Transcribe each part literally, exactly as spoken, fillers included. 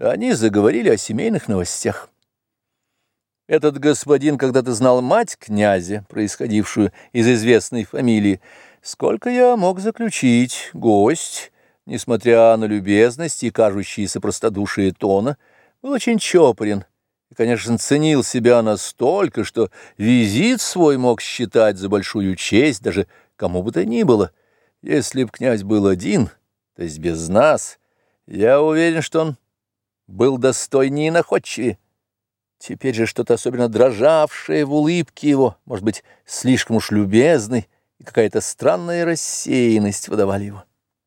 Они заговорили о семейных новостях. Этот господин когда-то знал мать князя, происходившую из известной фамилии. Сколько я мог заключить, гость, несмотря на любезность и кажущиеся простодушие тона, был очень чопорен и, конечно, ценил себя настолько, что визит свой мог считать за большую честь даже кому бы то ни было. Если б князь был один, то есть без нас, я уверен, что он был достойнее и находчивее. Теперь же что-то особенно дрожавшее в улыбке его, может быть, слишком уж любезный, и какая-то странная рассеянность выдавали его.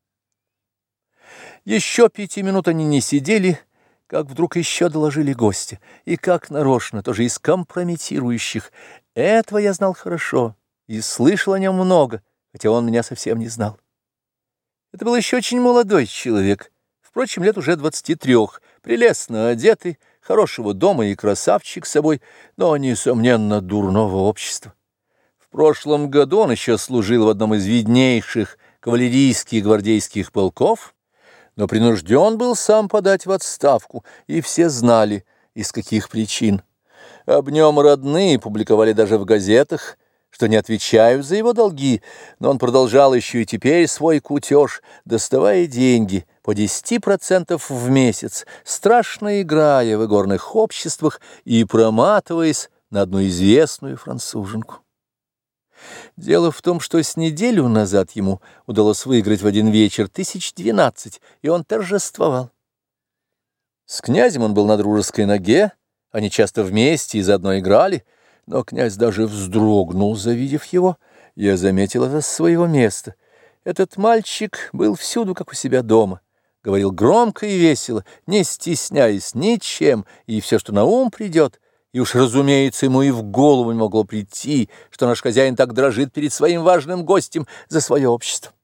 Еще пяти минут они не сидели, как вдруг еще доложили гостя, и как нарочно, тоже из компрометирующих. Этого я знал хорошо и слышал о нем много, хотя он меня совсем не знал. Это был еще очень молодой человек, впрочем, лет уже двадцати трех, прелестно одетый, хорошего дома и красавчик с собой, но, несомненно, дурного общества. В прошлом году он еще служил в одном из виднейших кавалерийских гвардейских полков, но принужден был сам подать в отставку, и все знали, из каких причин. Об нем родные публиковали даже в газетах, что не отвечают за его долги, но он продолжал еще и теперь свой кутеж, доставая деньги по десять процентов в месяц, страшно играя в игорных обществах и проматываясь на одну известную француженку. Дело в том, что с неделю назад ему удалось выиграть в один вечер тысяч двенадцать, и он торжествовал. С князем он был на дружеской ноге, они часто вместе и заодно играли, но князь даже вздрогнул, завидев его. Я заметил это с своего места. Этот мальчик был всюду, как у себя дома. Говорил громко и весело, не стесняясь ничем, и все, что на ум придет. И уж, разумеется, ему и в голову не могло прийти, что наш хозяин так дрожит перед своим важным гостем за свое общество.